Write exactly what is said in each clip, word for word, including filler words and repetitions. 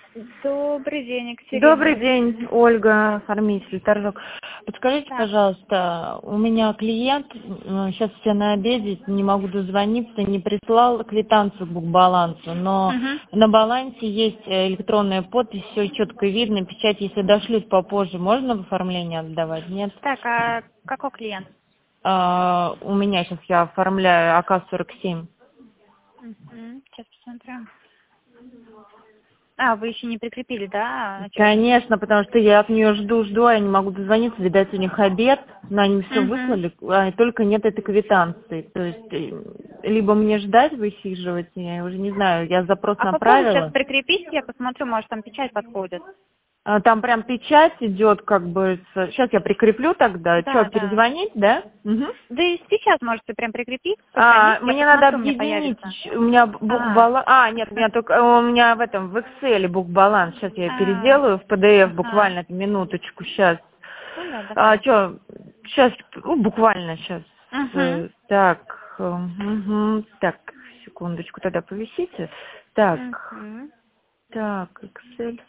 Добрый день, Добрый Екатерина. день, Ольга, оформитель, торжок. Подскажите, Да. пожалуйста, у меня клиент, э, сейчас все на обеде, не могу дозвониться, не прислал квитанцию к букбалансу, но Мгм. на балансе есть э, электронная подпись, все четко видно, печать, если дошлют попозже, можно в оформление отдавать, нет? Так, а какой клиент? А, у меня сейчас я оформляю А К сорок семь. Мгм. Сейчас посмотрю. А, вы еще не прикрепили, да, отчет? Конечно, потому что я от нее жду, жду, а я не могу дозвониться, видать, у них обед, но они все Угу. выслали, а только нет этой квитанции. То есть, э, либо мне ждать, высиживать, я уже не знаю, я запрос А попробуйте сейчас направила. прикрепить, я посмотрю, может там печать подходит. А, Там прям печать идет, как бы, сейчас я прикреплю тогда, что, Да, да. перезвонить, да? Мгм. Да и сейчас можете прям прикрепить, сохранить, А, я мне надо посмотрю, мне объединить, появится. у меня А, букбаланс, а, нет, у меня только, у меня в этом, в Excel букбаланс, сейчас я а, переделаю в P D F ага. буквально, минуточку, сейчас. Ну да, А, давайте. что, сейчас, ну, буквально сейчас. Угу. Так, э, мгм, так, секундочку, тогда повисите. Так, Угу. так, Excel.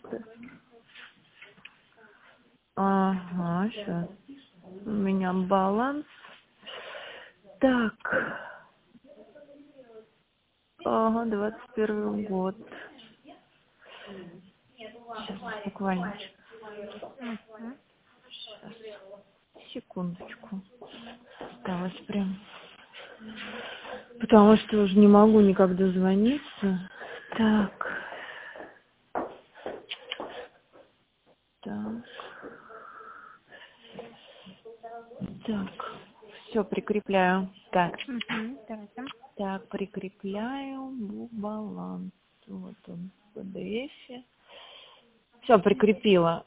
Ага, сейчас. У меня баланс. Так, ага, двадцать первый год. Сейчас, буквально. Угу. Сейчас, секундочку. Осталось прям. Потому что уже не могу никак дозвониться. Так. Так. Так. Все, прикрепляю. Так. Угу. Давайте. Так, прикрепляю баланс. Вот он в P D F. Все, прикрепила.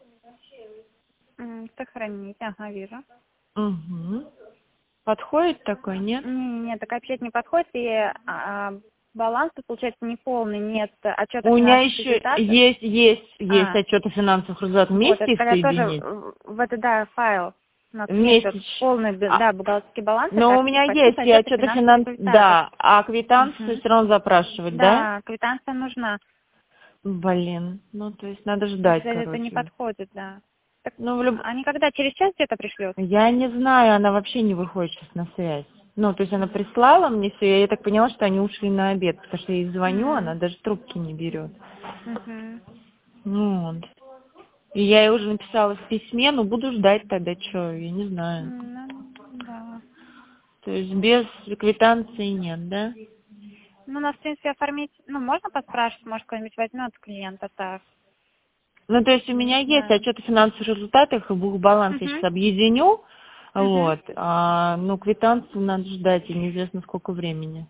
М, Сохранить, ага, вижу. Угу. Подходит такой, нет? Не, нет, такая печать не подходит, и а, баланс тут, получается, неполный, нет отчета У меня финансовых еще результатов. есть, есть, есть А, отчет о финансовых результатах. вот, Вместе это их тогда тоже соединить? в в это, да, файл. У нас Вместе. несет полный, б- А, да, бухгалтерский баланс, и но у как меня пакет есть и отчета отчет о финансовых финансовых, результатов. да, а квитанцию Мгм. все равно запрашивать, да? Да, квитанция нужна. Блин, ну то есть надо ждать, Если это не короче. подходит, да. Так, Ну, в люб... они когда, через час где-то пришлют? Я не знаю, она вообще не выходит сейчас на связь. Ну, то есть она прислала мне все, я так поняла, что они ушли на обед, потому что я ей звоню, она М, даже трубки не берет. мгм. Ну, вот. И я ей уже написала в письме, ну, буду ждать тогда, что, я не знаю. Ну, да. То есть без квитанции нет, да? Ну, у нас, в принципе, оформить, ну, можно поспрашивать, может, кто-нибудь возьмет клиента так. Ну, то есть у Не меня есть знаю. отчет о финансовых результатах, и бухбаланс я сейчас Угу. объединю, Угу. вот, а, ну, квитанцию надо ждать, и неизвестно сколько времени.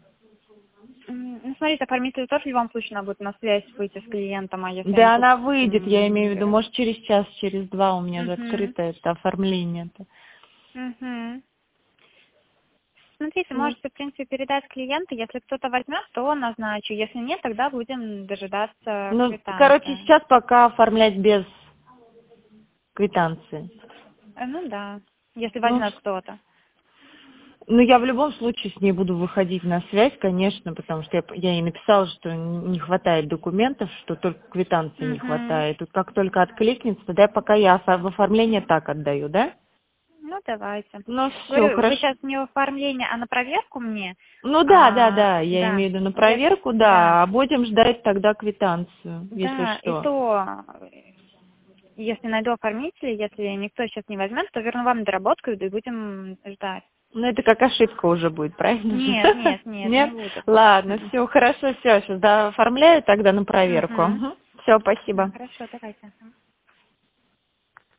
Ну, смотрите, оформитель тоже в любом случае надо будет на связь выйти с клиентом, а если они Да, тут... она выйдет, я имею в виду, может, Угу. через час, через два у меня закрыто это оформление-то. Угу. Смотрите, Ну, можете, в принципе, передать клиенту, если кто-то возьмет, то назначу, если нет, тогда будем дожидаться ну, короче, квитанции. сейчас пока оформлять без квитанции. Э, Ну да, если Ну, возьмет кто-то. ну, я в любом случае с ней буду выходить на связь, конечно, потому что я, я ей написала, что не хватает документов, что только квитанции не Угу. хватает. Тут как только откликнется, тогда пока я офо- в оформление так отдаю, да? Ну, давайте. Ну, все, Говорю, вы хорошо. сейчас не в оформление, а на проверку мне. Ну да, да, А, да, я да, имею в виду на я, проверку, да, да, а будем ждать тогда квитанцию, если да, и что. то, если найду оформителя, если никто сейчас не возьмет, то верну вам доработку и будем ждать. Ну, это как ошибка уже будет, правильно же? Нет, нет, нет, не Нет? будет. Ладно, все, хорошо, все, сейчас оформляю тогда на проверку. Угу. Все, спасибо. Хорошо, давайте.